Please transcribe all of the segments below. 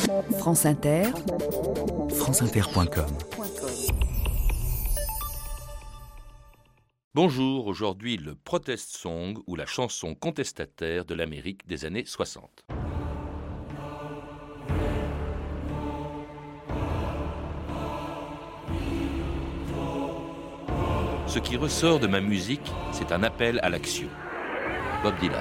France Inter, franceinter.com. Bonjour, aujourd'hui le protest song ou la chanson contestataire de l'Amérique des années 60. Ce qui ressort de ma musique, c'est un appel à l'action. Bob Dylan.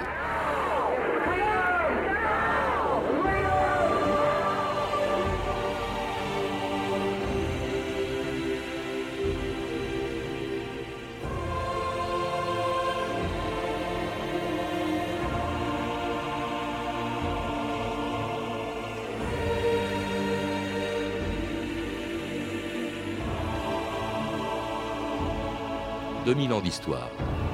« 2000 ans d'histoire.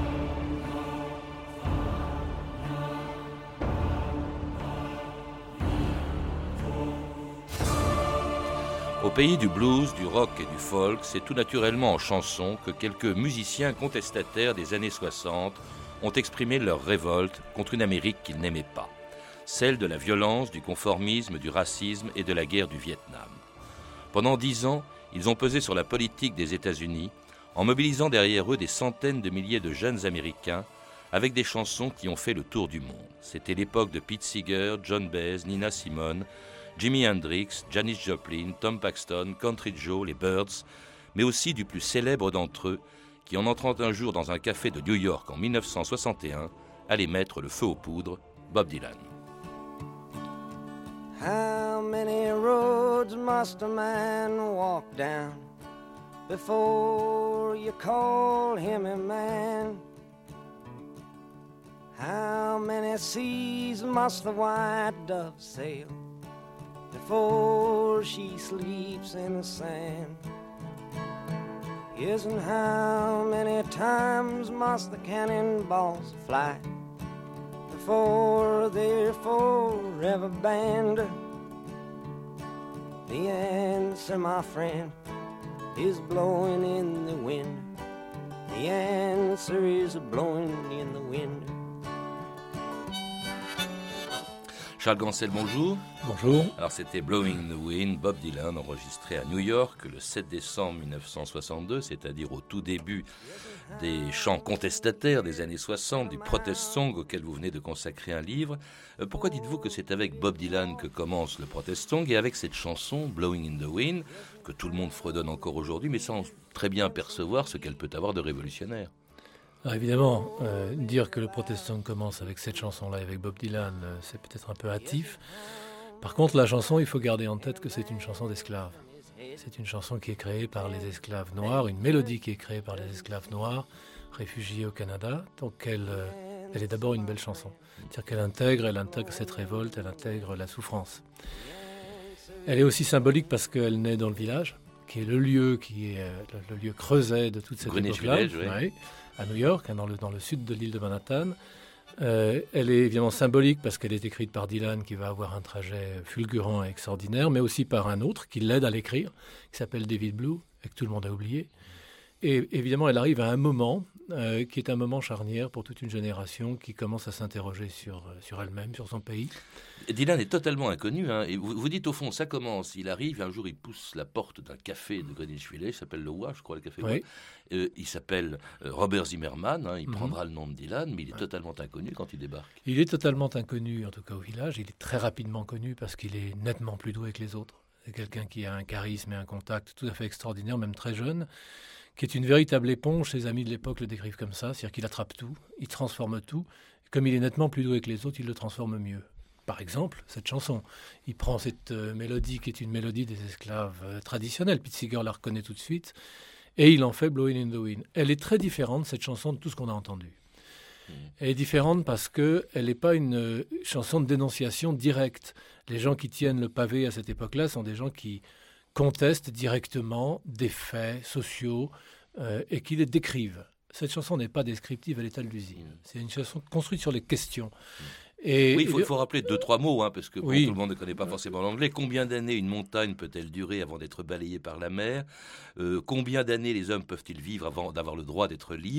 Au pays du blues, du rock et du folk, c'est tout naturellement en chanson que quelques musiciens contestataires des années 60 ont exprimé leur révolte contre une Amérique qu'ils n'aimaient pas, celle de la violence, du conformisme, du racisme et de la guerre du Vietnam. Pendant 10 ans, ils ont pesé sur la politique des États-Unis en mobilisant derrière eux des centaines de milliers de jeunes Américains avec des chansons qui ont fait le tour du monde. C'était l'époque de Pete Seeger, John Baez, Nina Simone, Jimi Hendrix, Janis Joplin, Tom Paxton, Country Joe, les Byrds, mais aussi du plus célèbre d'entre eux qui, en entrant un jour dans un café de New York en 1961, allait mettre le feu aux poudres, Bob Dylan. How many roads must a man walk down before you call him a man? How many seas must the white dove sail before she sleeps in the sand? Yes, and how many times must the cannonballs fly before they're forever banned? The answer, my friend, is blowing in the wind. The answer is blowing in the wind. Charles Gancel, bonjour. Bonjour. Alors c'était Blowing in the Wind, Bob Dylan, enregistré à New York le 7 décembre 1962, c'est-à-dire au tout début des chants contestataires des années 60, du protest song auquel vous venez de consacrer un livre. Pourquoi dites-vous que c'est avec Bob Dylan que commence le protest song et avec cette chanson Blowing in the Wind, que tout le monde fredonne encore aujourd'hui, mais sans très bien percevoir ce qu'elle peut avoir de révolutionnaire? Alors évidemment, dire que le protest song commence avec cette chanson-là, avec Bob Dylan, c'est peut-être un peu hâtif. Par contre, la chanson, il faut garder en tête que c'est une chanson d'esclaves. C'est une chanson qui est créée par les esclaves noirs, une mélodie qui est créée par les esclaves noirs, réfugiés au Canada. Donc elle est d'abord une belle chanson. C'est-à-dire qu'elle intègre cette révolte, elle intègre la souffrance. Elle est aussi symbolique parce qu'elle naît dans le village, qui est le lieu creuset de toute cette époque-là, oui, à New York, dans le sud de l'île de Manhattan. Elle est évidemment symbolique parce qu'elle est écrite par Dylan, qui va avoir un trajet fulgurant et extraordinaire, mais aussi par un autre qui l'aide à l'écrire, qui s'appelle David Blue, et que tout le monde a oublié. Et évidemment, elle arrive à un moment qui est un moment charnière pour toute une génération qui commence à s'interroger sur elle-même, sur son pays. Dylan est totalement inconnu, hein, et vous dites au fond, ça commence, il arrive, un jour il pousse la porte d'un café de Greenwich Village, il s'appelle le WA, je crois, le café oui. WA. Il s'appelle Robert Zimmerman, hein, il prendra le nom de Dylan, mais il est totalement inconnu quand il débarque. Il est totalement inconnu, en tout cas au village, il est très rapidement connu parce qu'il est nettement plus doué que les autres. C'est quelqu'un qui a un charisme et un contact tout à fait extraordinaire, même très jeune, qui est une véritable éponge. Ses amis de l'époque le décrivent comme ça, c'est-à-dire qu'il attrape tout, il transforme tout. Comme il est nettement plus doué que les autres, il le transforme mieux. Par exemple, cette chanson, il prend cette mélodie qui est une mélodie des esclaves traditionnels, Pete Seeger la reconnaît tout de suite, et il en fait Blowing in the Wind. Elle est très différente, cette chanson, de tout ce qu'on a entendu. Elle est différente parce qu'elle n'est pas une chanson de dénonciation directe. Les gens qui tiennent le pavé à cette époque-là sont des gens qui contestent directement des faits sociaux et qui les décrivent. Cette chanson n'est pas descriptive, elle est allusive. C'est une chanson construite sur les questions. Et oui, il faut rappeler 2-3 mots, hein, parce que oui, tout le monde ne connaît pas forcément l'anglais. Combien d'années une montagne peut-elle durer avant d'être balayée par la mer ? Combien d'années les hommes peuvent-ils vivre avant d'avoir le droit d'être libres ?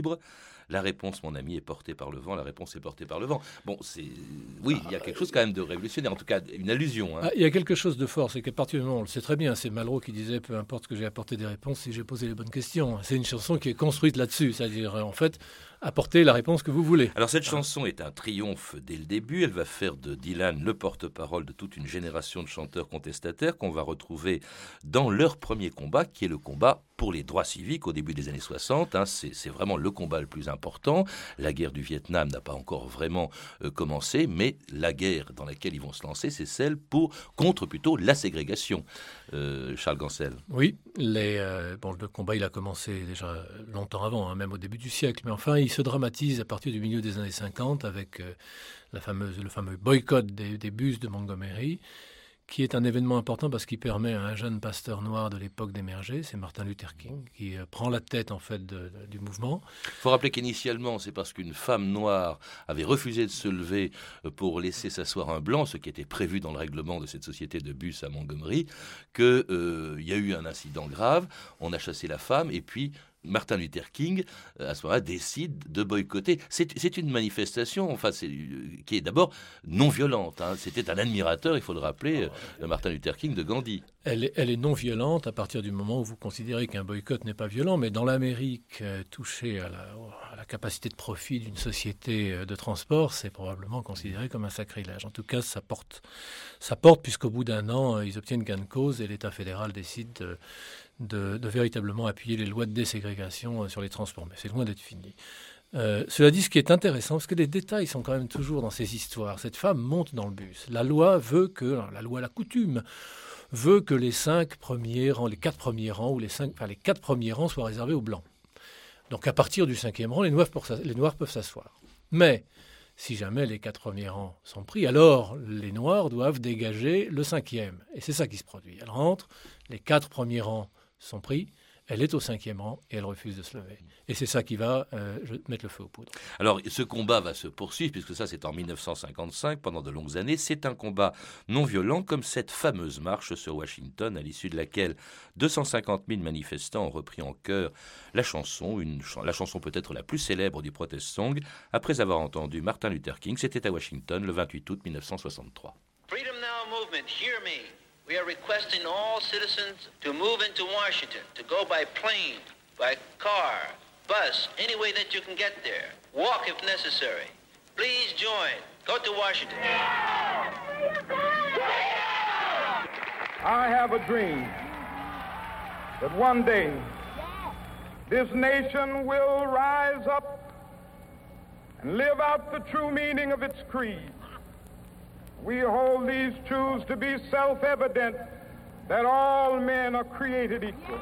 La réponse, mon ami, est portée par le vent. La réponse est portée par le vent. Bon, oui, il y a quelque chose quand même de révolutionnaire, en tout cas une allusion. Hein. Il y a quelque chose de fort, c'est qu'à partir du moment, on le sait très bien, c'est Malraux qui disait, peu importe que j'ai apporté des réponses, si j'ai posé les bonnes questions. C'est une chanson qui est construite là-dessus, c'est-à-dire en fait, apporter la réponse que vous voulez. Alors cette chanson est un triomphe dès le début. Elle va faire de Dylan le porte-parole de toute une génération de chanteurs contestataires qu'on va retrouver dans leur premier combat, qui est le combat pour les droits civiques au début des années 60. Hein. C'est vraiment le combat le plus important. La guerre du Vietnam n'a pas encore vraiment commencé, mais la guerre dans laquelle ils vont se lancer, c'est celle contre plutôt la ségrégation. Charles Gansel. Oui, le combat il a commencé déjà longtemps avant, hein, même au début du siècle, mais enfin il se dramatise à partir du milieu des années 50 avec le fameux boycott des bus de Montgomery, qui est un événement important parce qu'il permet à un jeune pasteur noir de l'époque d'émerger, c'est Martin Luther King, qui prend la tête en fait du mouvement. Il faut rappeler qu'initialement, c'est parce qu'une femme noire avait refusé de se lever pour laisser s'asseoir un blanc, ce qui était prévu dans le règlement de cette société de bus à Montgomery, qu'il y a eu un incident grave, on a chassé la femme et puis Martin Luther King, à ce moment-là, décide de boycotter. C'est une manifestation qui est d'abord non violente. Hein. C'était un admirateur, il faut le rappeler, de Martin Luther King de Gandhi. Elle est non violente à partir du moment où vous considérez qu'un boycott n'est pas violent, mais dans l'Amérique touchée à la capacité de profit d'une société de transport, c'est probablement considéré comme un sacrilège. En tout cas, ça porte puisqu'au bout d'un an, ils obtiennent gain de cause et l'État fédéral décide de véritablement appuyer les lois de déségrégation sur les transports. Mais c'est loin d'être fini. Cela dit, ce qui est intéressant, parce que les détails sont quand même toujours dans ces histoires. Cette femme monte dans le bus. La loi, la coutume, veut que les 5 premiers rangs, les 4 premiers rangs, ou les 4 premiers rangs soient réservés aux Blancs. Donc à partir du 5e rang, les Noirs peuvent s'asseoir. Mais si jamais les 4 premiers rangs sont pris, alors les Noirs doivent dégager le 5e. Et c'est ça qui se produit. Elle rentre, les 4 premiers rangs sont pris, elle est au 5e rang et elle refuse de se lever. Et c'est ça qui va mettre le feu aux poudres. Alors ce combat va se poursuivre, puisque ça c'est en 1955, pendant de longues années. C'est un combat non violent, comme cette fameuse marche sur Washington, à l'issue de laquelle 250 000 manifestants ont repris en chœur la chanson peut-être la plus célèbre du protest song, après avoir entendu Martin Luther King. C'était à Washington le 28 août 1963. Freedom Now movement, hear me. We are requesting all citizens to move into Washington, to go by plane, by car, bus, any way that you can get there. Walk if necessary. Please join. Go to Washington. I have a dream that one day this nation will rise up and live out the true meaning of its creed. We hold these truths to be self-evident, that all men are created equal.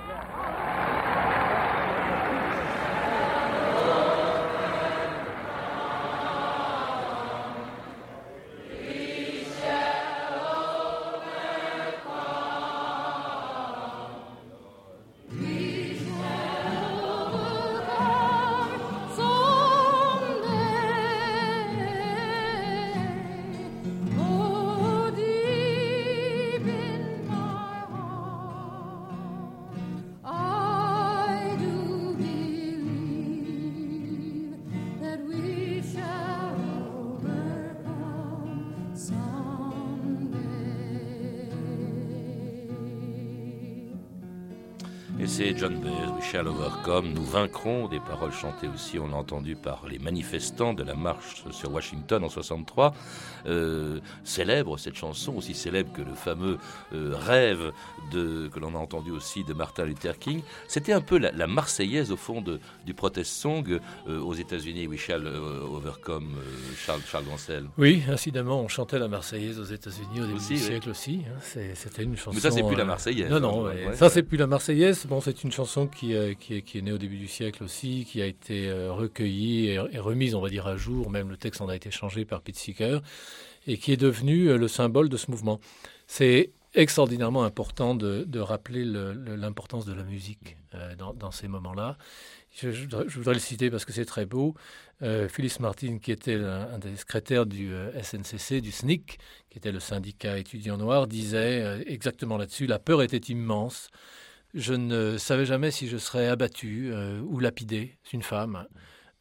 Et c'est John Baez, We Shall Overcome, nous vaincrons, des paroles chantées aussi, on l'a entendu par les manifestants de la marche sur Washington en 63. Célèbre cette chanson, aussi célèbre que le fameux rêve que l'on a entendu aussi de Martin Luther King. C'était un peu la Marseillaise au fond du protest song aux États-Unis, We Shall Overcome, Charles Gansel. Oui, incidemment, on chantait la Marseillaise aux États-Unis au début du siècle aussi. Hein. C'était une chanson. Mais ça, c'est plus la Marseillaise. Non, ouais. Ça, c'est plus la Marseillaise. Bon, c'est une chanson qui est née au début du siècle aussi, qui a été recueillie et remise, on va dire, à jour. Même le texte en a été changé par Pete Seeger et qui est devenu le symbole de ce mouvement. C'est extraordinairement important de rappeler l'importance de la musique dans ces moments-là. Je voudrais le citer parce que c'est très beau. Phyllis Martin, qui était un des secrétaires du SNCC, du SNCC, qui était le syndicat étudiant noir, disait exactement là-dessus, la peur était immense. Je ne savais jamais si je serais abattu ou lapidé. C'est une femme.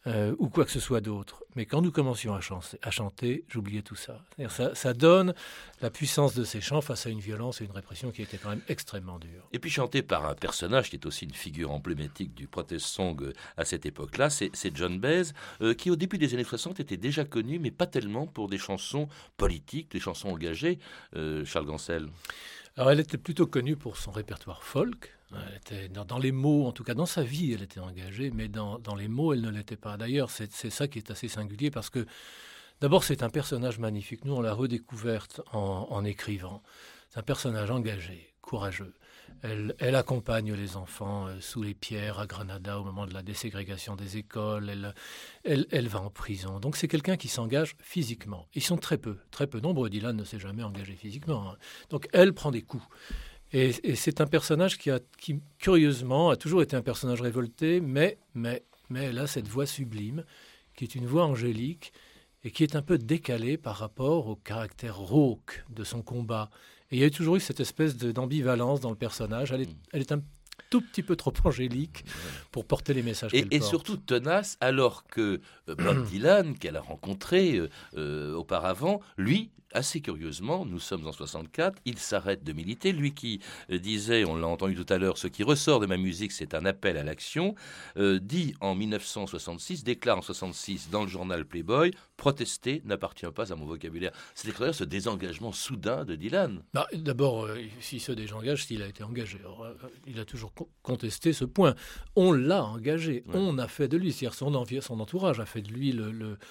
ou quoi que ce soit d'autre. Mais quand nous commencions à chanter, j'oubliais tout ça. Ça donne la puissance de ces chants face à une violence et une répression qui était quand même extrêmement dure. Et puis chanté par un personnage qui est aussi une figure emblématique du protest song à cette époque-là, c'est Joan Baez, qui au début des années 60 était déjà connu, mais pas tellement pour des chansons politiques, des chansons engagées. Charles Gansel. Alors elle était plutôt connue pour son répertoire folk. Elle était dans les mots, en tout cas dans sa vie, elle était engagée, mais dans les mots, elle ne l'était pas. D'ailleurs, c'est ça qui est assez singulier parce que, d'abord, c'est un personnage magnifique. Nous, on l'a redécouverte en écrivant. C'est un personnage engagé, courageux. Elle accompagne les enfants sous les pierres à Granada au moment de la déségrégation des écoles. Elle va en prison. Donc c'est quelqu'un qui s'engage physiquement. Ils sont très peu nombreux. Dylan ne s'est jamais engagé physiquement. Donc elle prend des coups. Et c'est un personnage qui, curieusement, a toujours été un personnage révolté, mais elle a cette voix sublime, qui est une voix angélique, et qui est un peu décalée par rapport au caractère rauque de son combat. Et il y a toujours eu cette espèce d'ambivalence dans le personnage. Elle est un tout petit peu trop angélique pour porter les messages qu'elle porte. Et surtout tenace, alors que Bob Dylan, qu'elle a rencontré auparavant, lui, assez curieusement, nous sommes en 64, il s'arrête de militer. Lui qui disait, on l'a entendu tout à l'heure, ce qui ressort de ma musique, c'est un appel à l'action, dit en 1966, déclare en 66 dans le journal Playboy, protester n'appartient pas à mon vocabulaire. C'est d'ailleurs ce désengagement soudain de Dylan. D'abord, s'il se désengage, s'il a été engagé. Alors, il a toujours contesté ce point. On l'a engagé, on a fait de lui, c'est-à-dire son entourage a fait de lui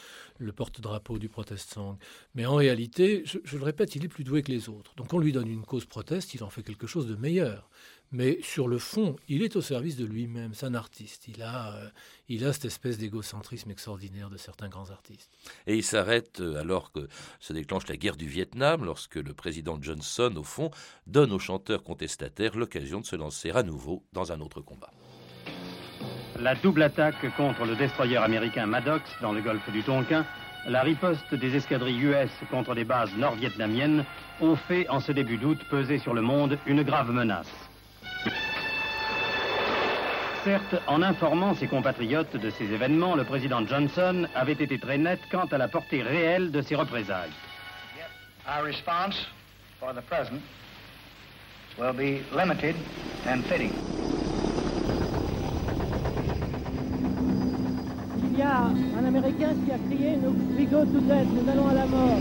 le porte-drapeau du protest song. Mais en réalité, je le répète, il est plus doué que les autres. Donc on lui donne une cause proteste, il en fait quelque chose de meilleur. Mais sur le fond, il est au service de lui-même, c'est un artiste. Il a cette espèce d'égocentrisme extraordinaire de certains grands artistes. Et il s'arrête alors que se déclenche la guerre du Vietnam, lorsque le président Johnson, au fond, donne aux chanteurs contestataires l'occasion de se lancer à nouveau dans un autre combat. La double attaque contre le destroyer américain Maddox dans le golfe du Tonkin, la riposte des escadrilles US contre des bases nord-vietnamiennes ont fait, en ce début d'août, peser sur le monde une grave menace. Certes, en informant ses compatriotes de ces événements, le président Johnson avait été très net quant à la portée réelle de ces représailles. Our response for the present will be limited and fitting. Il y a un Américain qui a crié « We go to death », nous allons à la mort.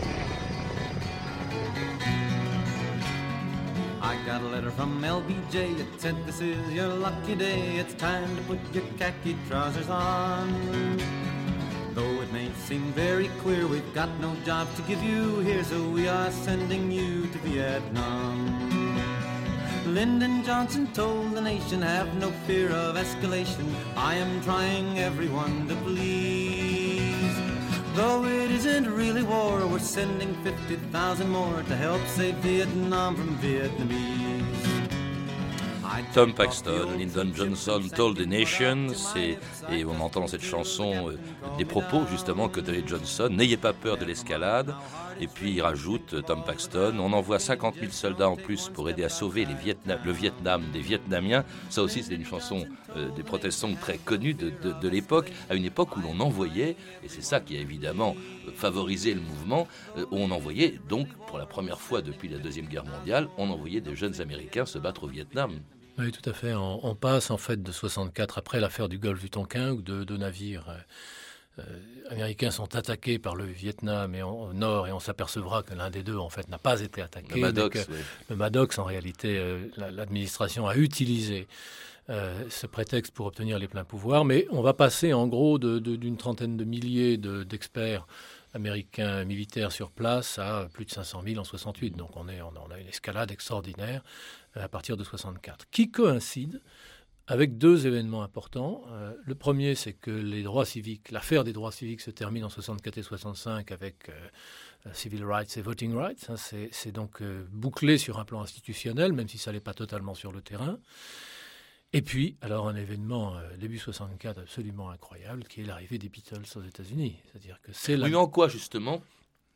I got a letter from LBJ, it said this is your lucky day, it's time to put your khaki trousers on. Though it may seem very clear we've got no job to give you here, so we are sending you to Vietnam. Lyndon Johnson told the nation, have no fear of escalation, I am trying everyone to please. Though it isn't really war, we're sending 50,000 more to help save Vietnam from Vietnamese. Tom Paxton, Lyndon Johnson told the nation, et on entend dans cette chanson des propos justement que donnait Johnson, n'ayez pas peur de l'escalade. Et puis il rajoute, Tom Paxton, on envoie 50 000 soldats en plus pour aider à sauver le Vietnam des Vietnamiens. Ça aussi c'est une chanson des protestants très connue de l'époque, à une époque où l'on envoyait, et c'est ça qui a évidemment favorisé le mouvement, où on envoyait donc pour la première fois depuis la Deuxième Guerre mondiale, on envoyait des jeunes Américains se battre au Vietnam. Oui, tout à fait. On passe en fait de 64, après l'affaire du golfe du Tonkin, où deux navires américains sont attaqués par le Vietnam au nord, et on s'apercevra que l'un des deux en fait n'a pas été attaqué. Le Maddox, en réalité, l'administration a utilisé ce prétexte pour obtenir les pleins pouvoirs. Mais on va passer en gros d'une trentaine de milliers d'experts américains militaires sur place à plus de 500 000 en 68. Donc on a une escalade extraordinaire à partir de 64, qui coïncide avec deux événements importants. Le premier, c'est que l'affaire des droits civiques se termine en 64 et 65 avec Civil Rights et Voting Rights. C'est donc bouclé sur un plan institutionnel, même si ça n'est pas totalement sur le terrain. Et puis, alors un événement début 64 absolument incroyable, qui est l'arrivée des Beatles aux États-Unis. C'est-à-dire que Oui, mais en quoi justement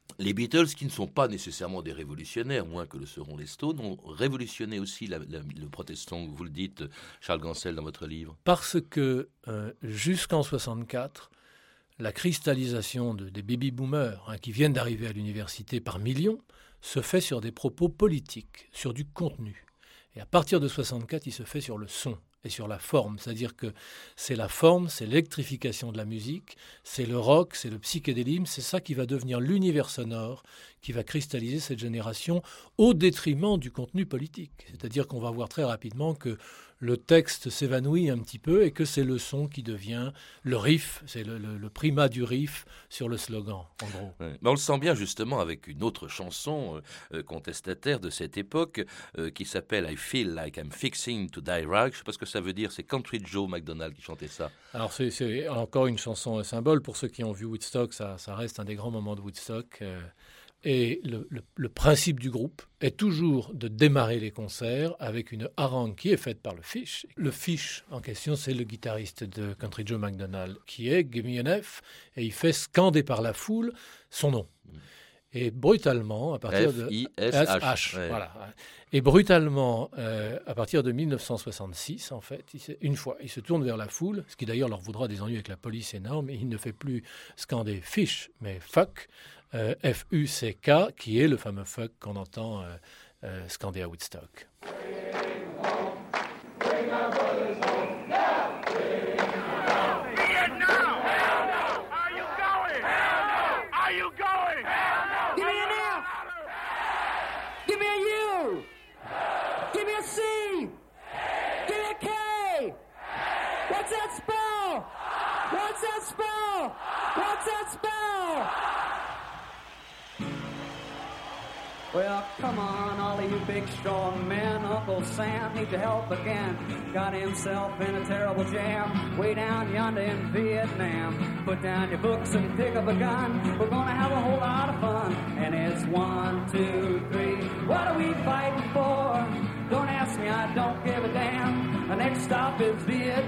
Les Beatles, qui ne sont pas nécessairement des révolutionnaires, moins que le seront les Stones, ont révolutionné aussi le protestant, vous le dites, Charles Gansel, dans votre livre. Parce que jusqu'en 64, la cristallisation des baby-boomers qui viennent d'arriver à l'université par millions se fait sur des propos politiques, sur du contenu. Et à partir de 64, il se fait sur le son et sur la forme. C'est-à-dire que c'est la forme, c'est l'électrification de la musique, c'est le rock, c'est le psychédélisme, c'est ça qui va devenir l'univers sonore, qui va cristalliser cette génération au détriment du contenu politique. C'est-à-dire qu'on va voir très rapidement que le texte s'évanouit un petit peu et que c'est le son qui devient le riff, c'est le primat du riff sur le slogan, en gros. Ouais. Mais on le sent bien justement avec une autre chanson contestataire de cette époque qui s'appelle « I Feel Like I'm Fixing to Die Rag ». Je ne sais pas ce que ça veut dire, c'est Country Joe McDonald qui chantait ça. Alors c'est encore une chanson symbole. Pour ceux qui ont vu Woodstock, ça reste un des grands moments de Woodstock. Et le principe du groupe est toujours de démarrer les concerts avec une harangue qui est faite par le Fish. Le Fish en question, c'est le guitariste de Country Joe McDonald, qui est Give Me an F, et il fait scander par la foule son nom. Et brutalement, à partir de F-I-S-H, ouais. Voilà. Et brutalement, à partir de 1966, en fait, une fois, il se tourne vers la foule, ce qui d'ailleurs leur vaudra des ennuis avec la police énormes, et il ne fait plus scander Fish, mais Fuck, F-U-C-K, qui est le fameux fuck qu'on entend scander à Woodstock. Well, come on, all of you big strong men. Uncle Sam needs your help again. Got himself in a terrible jam way down yonder in Vietnam. Put down your books and pick up a gun. We're gonna have a whole lot of fun. And it's 1, 2, 3. What are we fighting for? Don't ask me, I don't give a damn. The next stop is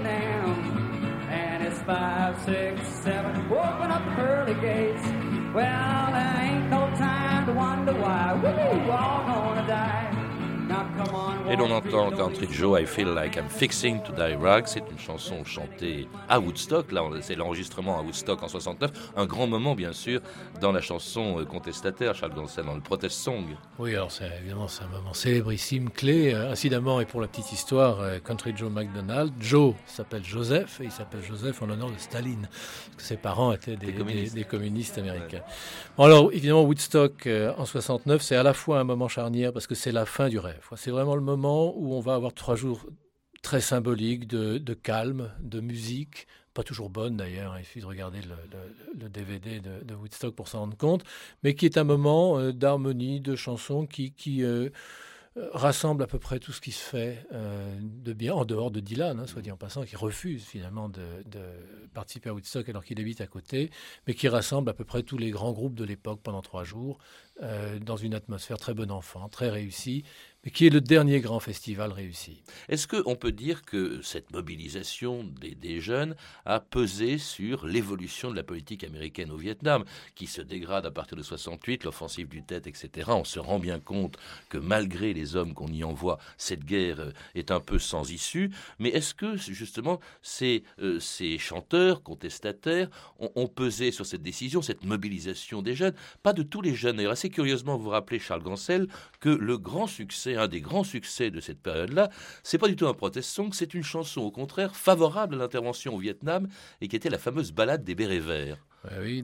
Vietnam. And it's 5, 6, 7. Open up the pearly gates. Well, there ain't no time to wonder why. We're all gonna die. Now come on. Et l'on entend Country Joe, I Feel Like I'm Fixing to Die Rag. C'est une chanson chantée à Woodstock. Là, c'est l'enregistrement à Woodstock en 69. Un grand moment, bien sûr, dans la chanson contestataire, Charles Gansel, dans le protest song. Oui, alors évidemment, c'est un moment célébrissime, clé. Incidemment, et pour la petite histoire, Country Joe McDonald, Joe s'appelle Joseph, et il s'appelle Joseph en l'honneur de Staline, parce que ses parents étaient des communistes américains. Ouais. Bon, alors, évidemment, Woodstock en 69, c'est à la fois un moment charnière, parce que c'est la fin du rêve. C'est vraiment le moment où on va avoir 3 jours très symboliques de calme, de musique, pas toujours bonne d'ailleurs, il suffit de regarder le DVD de Woodstock pour s'en rendre compte, mais qui est un moment d'harmonie, de chansons qui rassemble à peu près tout ce qui se fait de bien, en dehors de Dylan, soit dit en passant, qui refuse finalement de participer à Woodstock alors qu'il habite à côté, mais qui rassemble à peu près tous les grands groupes de l'époque pendant 3 jours, dans une atmosphère très bon enfant, très réussie, mais qui est le dernier grand festival réussi. Est-ce qu'on peut dire que cette mobilisation des jeunes a pesé sur l'évolution de la politique américaine au Vietnam, qui se dégrade à partir de 68, l'offensive du Tet, etc. On se rend bien compte que malgré les hommes qu'on y envoie, cette guerre est un peu sans issue. Mais est-ce que justement ces chanteurs contestataires ont pesé sur cette décision, cette mobilisation des jeunes? Pas de tous les jeunes. D'ailleurs, assez curieusement, vous rappelez, Charles Gansel, que le grand succès, un des grands succès de cette période-là, c'est pas du tout un protest song, c'est une chanson au contraire favorable à l'intervention au Vietnam et qui était la fameuse ballade des bérets verts. Oui,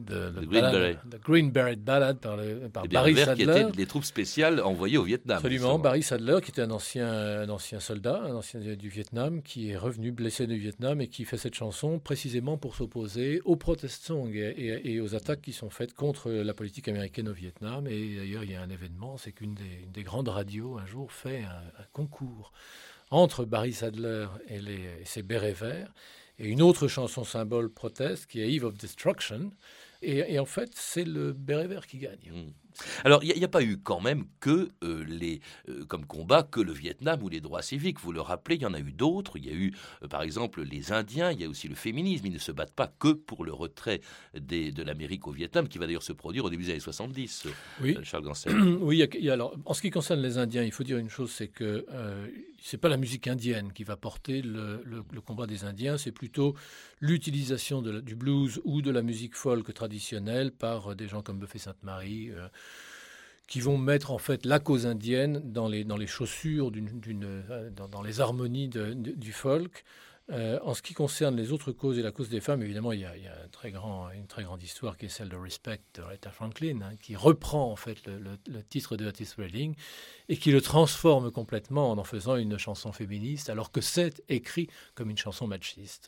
The Green Beret Ballad par Barry Sadler. Qui étaient les troupes spéciales envoyées au Vietnam. Absolument, justement. Barry Sadler, qui était un ancien soldat, un ancien du Vietnam, qui est revenu blessé du Vietnam et qui fait cette chanson précisément pour s'opposer aux protest songs et aux attaques qui sont faites contre la politique américaine au Vietnam. Et d'ailleurs, il y a un événement, c'est qu'une des grandes radios, un jour, fait un concours entre Barry Sadler et ses bérets verts, et une autre chanson symbole proteste qui est Eve of Destruction. Et en fait, c'est le béret vert qui gagne. Alors, il n'y a pas eu quand même que comme combat que le Vietnam ou les droits civiques. Vous le rappelez, il y en a eu d'autres. Il y a eu, par exemple, les Indiens. Il y a aussi le féminisme. Ils ne se battent pas que pour le retrait de l'Amérique au Vietnam, qui va d'ailleurs se produire au début des années 70. Oui. Charles Gansel. Oui, alors, en ce qui concerne les Indiens, il faut dire une chose, c'est que c'est pas la musique indienne qui va porter le combat des Indiens, c'est plutôt l'utilisation du blues ou de la musique folk traditionnelle par des gens comme Buffet Sainte-Marie, qui vont mettre en fait la cause indienne dans les chaussures, dans les harmonies du folk. En ce qui concerne les autres causes et la cause des femmes, évidemment, il y a une très grande histoire qui est celle de Respect de Aretha Franklin, qui reprend en fait le titre de Otis Redding et qui le transforme complètement en faisant une chanson féministe, alors que c'est écrit comme une chanson machiste.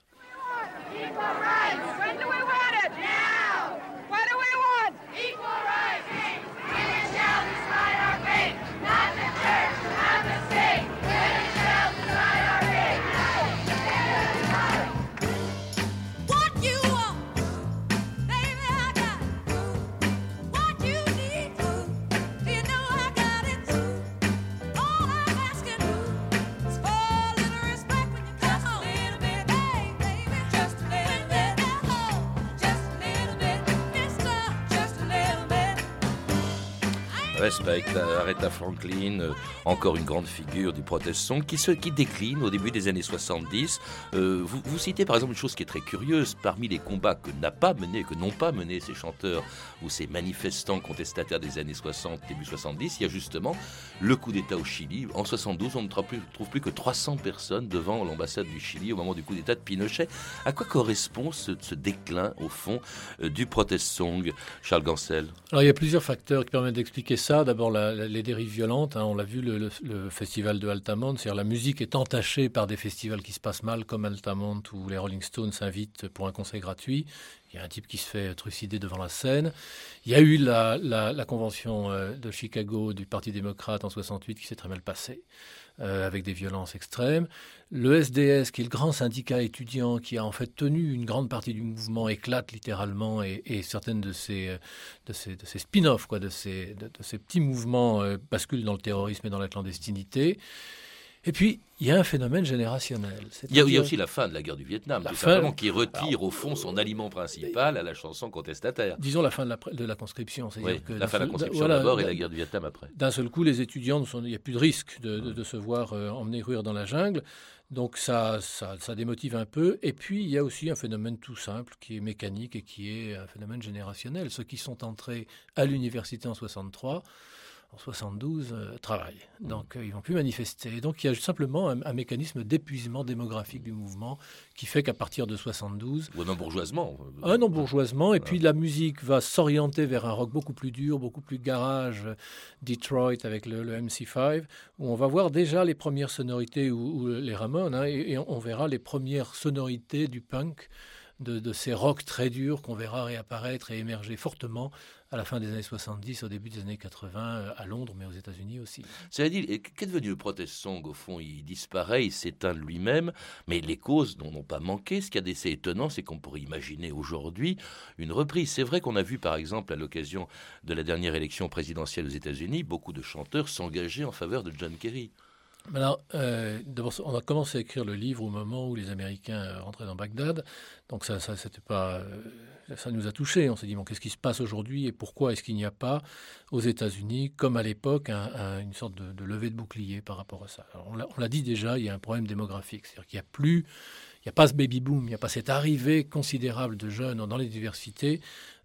Respect, Aretha Franklin, encore une grande figure du protest song qui décline au début des années 70. Vous citez par exemple une chose qui est très curieuse, parmi les combats que n'ont pas mené ces chanteurs ou ces manifestants contestataires des années 60, début 70, il y a justement le coup d'État au Chili. En 72, on ne trouve plus que 300 personnes devant l'ambassade du Chili au moment du coup d'État de Pinochet. À quoi correspond ce déclin, au fond, du protest song, Charles Gansel? Alors, il y a plusieurs facteurs qui permettent d'expliquer ça. D'abord, les dérives violentes. On l'a vu, le festival de Altamont, c'est-à-dire la musique est entachée par des festivals qui se passent mal, comme Altamont, où les Rolling Stones s'invitent pour un concert gratuit. Il y a un type qui se fait trucider devant la scène. Il y a eu la convention de Chicago du Parti démocrate en 68 qui s'est très mal passée, avec des violences extrêmes. Le SDS, qui est le grand syndicat étudiant qui a en fait tenu une grande partie du mouvement, éclate littéralement et certaines de ces spin-offs, de ces petits mouvements basculent dans le terrorisme et dans la clandestinité. Et puis, il y a un phénomène générationnel. Il y a aussi la fin de la guerre du Vietnam, qui retire au fond son aliment principal à la chanson contestataire. Disons la fin de la conscription. Oui, la fin de la conscription d'abord et la guerre du Vietnam après. D'un seul coup, les étudiants, il n'y a plus de risque de se voir emmenés rire dans la jungle. Donc ça démotive un peu. Et puis, il y a aussi un phénomène tout simple qui est mécanique et qui est un phénomène générationnel. Ceux qui sont entrés à l'université en 63... en 72, travaillent. Donc, ils ne vont plus manifester. Et donc, il y a simplement un mécanisme d'épuisement démographique du mouvement qui fait qu'à partir de 72... Ou un embourgeoisement. Un embourgeoisement. Et puis, la musique va s'orienter vers un rock beaucoup plus dur, beaucoup plus garage, Detroit avec le MC5, où on va voir déjà les premières sonorités, ou les Ramones, et on verra les premières sonorités du punk, de ces rocks très durs qu'on verra réapparaître et émerger fortement à la fin des années 70, au début des années 80, à Londres, mais aux États-Unis aussi. Cela dit, qu'est devenu le protest song? Au fond, il disparaît, il s'éteint de lui-même, mais les causes n'en ont pas manqué. Ce qu'il y a d'assez étonnant, c'est qu'on pourrait imaginer aujourd'hui une reprise. C'est vrai qu'on a vu, par exemple, à l'occasion de la dernière élection présidentielle aux États-Unis, beaucoup de chanteurs s'engager en faveur de John Kerry. Alors, d'abord, on a commencé à écrire le livre au moment où les Américains rentraient dans Bagdad. Donc ça c'était pas, ça nous a touchés. On s'est dit, bon, qu'est-ce qui se passe aujourd'hui et pourquoi est-ce qu'il n'y a pas aux États-Unis, comme à l'époque, une sorte de levée de bouclier par rapport à ça. Alors, on l'a dit déjà, il y a un problème démographique. C'est-à-dire qu'il il n'y a pas ce baby-boom, il n'y a pas cette arrivée considérable de jeunes dans les universités,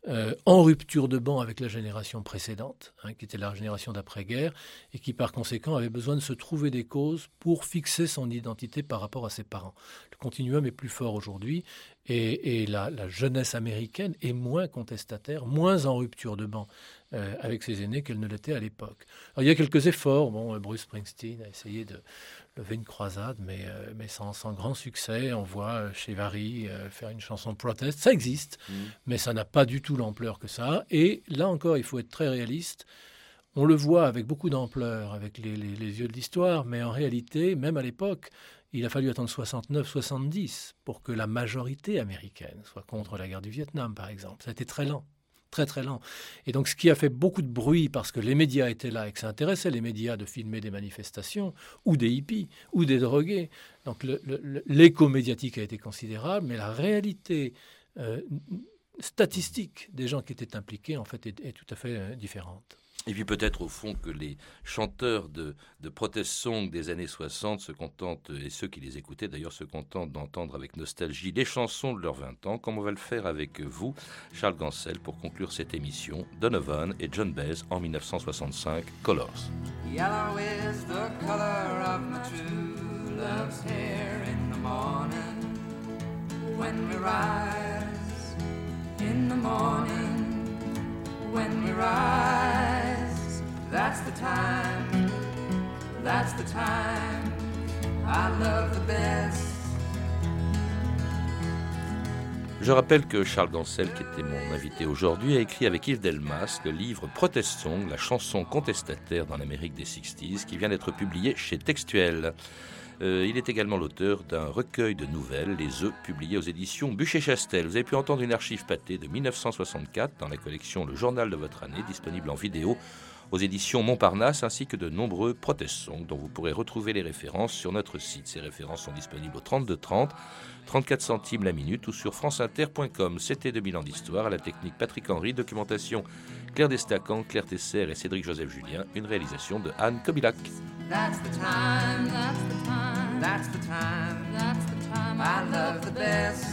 en rupture de banc avec la génération précédente, qui était la génération d'après-guerre, et qui par conséquent avait besoin de se trouver des causes pour fixer son identité par rapport à ses parents. Le continuum est plus fort aujourd'hui, et la jeunesse américaine est moins contestataire, moins en rupture de banc avec ses aînés qu'elle ne l'était à l'époque. Alors, il y a quelques efforts. Bruce Springsteen a essayé de lever une croisade, mais sans grand succès. On voit Chevari faire une chanson protest. Ça existe, mais ça n'a pas du tout l'ampleur que ça a. Et là encore, il faut être très réaliste. On le voit avec beaucoup d'ampleur, avec les yeux de l'histoire, mais en réalité, même à l'époque, il a fallu attendre 69-70 pour que la majorité américaine soit contre la guerre du Vietnam, par exemple. Ça a été très lent. très très lent. Et donc ce qui a fait beaucoup de bruit parce que les médias étaient là et que ça intéressait les médias de filmer des manifestations ou des hippies ou des drogués. Donc l'écho médiatique a été considérable, mais la réalité statistique des gens qui étaient impliqués en fait est tout à fait différente. Et puis peut-être au fond que les chanteurs de protest song des années 60 se contentent, et ceux qui les écoutaient d'ailleurs se contentent d'entendre avec nostalgie les chansons de leurs 20 ans, comme on va le faire avec vous, Charles Gansel, pour conclure cette émission, Donovan et John Baez en 1965, Colors. Yellow is the color of my true love's hair in the morning when we rise, in the morning when we rise, that's the time I love the best. Je rappelle que Charles Gansel, qui était mon invité aujourd'hui, a écrit avec Yves Delmas le livre Protest Song, la chanson contestataire dans l'Amérique des 60s, qui vient d'être publié chez Textuel. Il est également l'auteur d'un recueil de nouvelles, Les œufs, publié aux éditions Bûcher-Chastel. Vous avez pu entendre une archive pâtée de 1964 dans la collection Le Journal de votre année, disponible en vidéo aux éditions Montparnasse, ainsi que de nombreux protest songs dont vous pourrez retrouver les références sur notre site. Ces références sont disponibles au 32 30, 34 centimes la minute ou sur franceinter.com. C'était 2000 ans d'histoire, à la technique Patrick Henry, documentation Claire Destacan, Claire Tesser et Cédric-Joseph Julien, une réalisation de Anne Kobilac. That's the time, that's the time, that's the time, that's the time I love the best.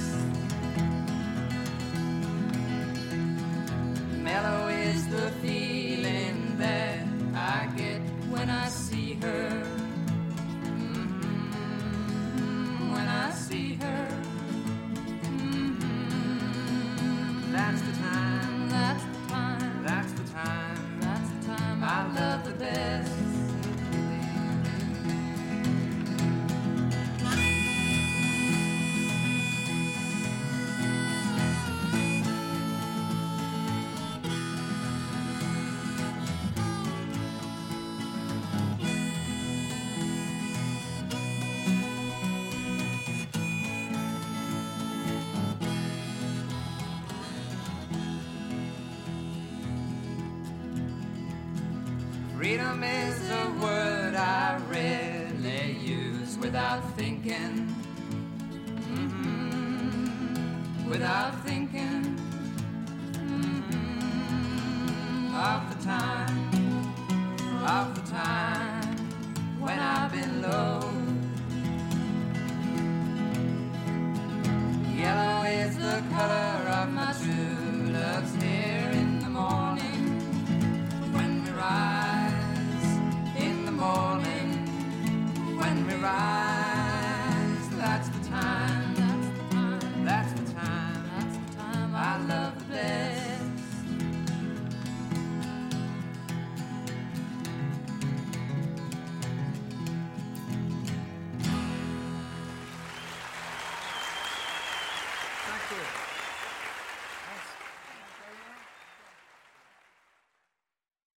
Mellow is the feeling that I get when I see her. When I see her. That's the time, that's the time, that's the time, that's the time I love the best. Freedom is a word I rarely use without thinking, without thinking of the time when I've been low. Yellow is the color